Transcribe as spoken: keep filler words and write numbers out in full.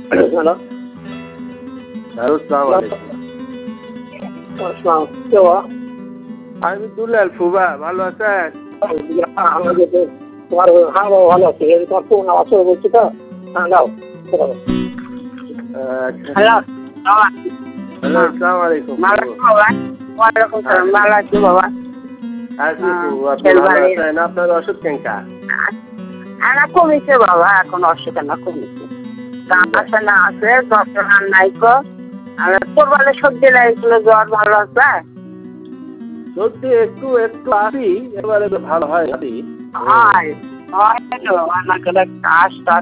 Hello, hello, আসসালামু আলাইকুম। আসসালাম, কে বাবা? আমি দুলাল ফুবা, ভালো আছেন? আমরা যেতে তোমার হ্যাঁ বাবা ভালো আছি। এই তোমার ফোন আওয়াজ করে বলছি তো। হ্যাঁ দাও কথা বলো। আচ্ছা। হ্যালো বাবা। হ্যালো, আসসালামু আলাইকুম। ভালো আছো বাবা? ওয়ালাইকুম সালাম। ভালো আছি বাবা। আছি হ্যাঁ, ফুবু, আপনি খেল ভালো ভালো। আছেন? আপনার ওষুধ কেনকা? না কমিছে বাবা, এখন অসুখ না কমিছে। কাম আছে না আছে, ডক্টর আর নাই কো। আর কোরবালে সর্দি লাগছিল, জ্বর ভালো আছে? সর্দি একটু একটু আসি, এবারে তো ভালো হয় না। হয় হয় তো আমার কাছে কাশ টাশ